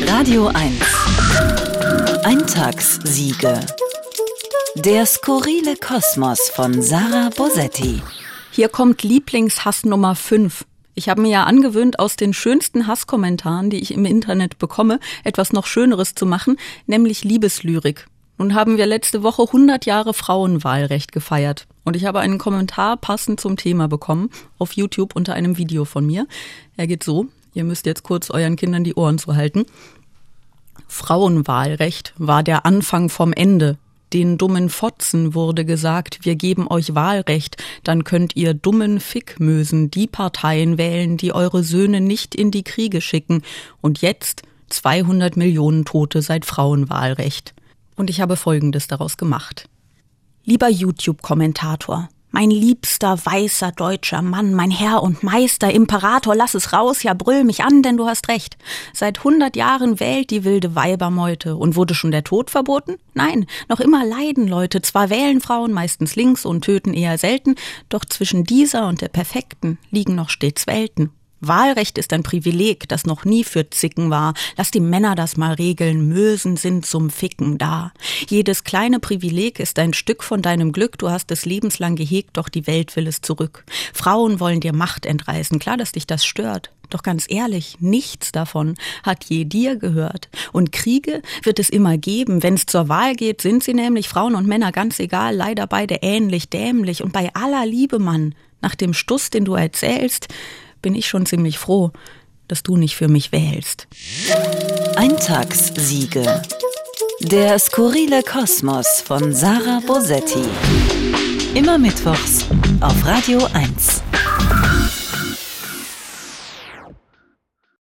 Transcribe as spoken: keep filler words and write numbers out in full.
Radio eins. Eintagssiege. Der skurrile Kosmos von Sarah Bosetti. Hier kommt Lieblingshass Nummer fünf. Ich habe mir ja angewöhnt, aus den schönsten Hasskommentaren, die ich im Internet bekomme, etwas noch Schöneres zu machen, nämlich Liebeslyrik. Nun haben wir letzte Woche hundert Jahre Frauenwahlrecht gefeiert. Und ich habe einen Kommentar passend zum Thema bekommen, auf YouTube unter einem Video von mir. Er geht so, ihr müsst jetzt kurz euren Kindern die Ohren zuhalten. Frauenwahlrecht war der Anfang vom Ende. Den dummen Fotzen wurde gesagt, wir geben euch Wahlrecht, dann könnt ihr dummen Fickmösen die Parteien wählen, die eure Söhne nicht in die Kriege schicken. Und jetzt zweihundert Millionen Tote seit Frauenwahlrecht. Und ich habe Folgendes daraus gemacht. Lieber YouTube-Kommentator, mein liebster, weißer, deutscher Mann, mein Herr und Meister, Imperator, lass es raus, ja brüll mich an, denn du hast recht. Seit hundert Jahren wählt die wilde Weibermeute. Und wurde schon der Tod verboten? Nein, noch immer leiden Leute. Zwar wählen Frauen meistens links und töten eher selten, doch zwischen dieser und der perfekten liegen noch stets Welten. Wahlrecht ist ein Privileg, das noch nie für Zicken war. Lass die Männer das mal regeln, Mösen sind zum Ficken da. Jedes kleine Privileg ist ein Stück von deinem Glück, du hast es lebenslang gehegt, doch die Welt will es zurück. Frauen wollen dir Macht entreißen, klar, dass dich das stört. Doch ganz ehrlich, nichts davon hat je dir gehört. Und Kriege wird es immer geben. Wenn es zur Wahl geht, sind sie nämlich Frauen und Männer ganz egal, leider beide ähnlich dämlich. Und bei aller Liebe, Mann, nach dem Stuss, den du erzählst, bin ich schon ziemlich froh, dass du nicht für mich wählst. Eintagssiege. Der skurrile Kosmos von Sarah Bosetti. Immer mittwochs auf Radio eins.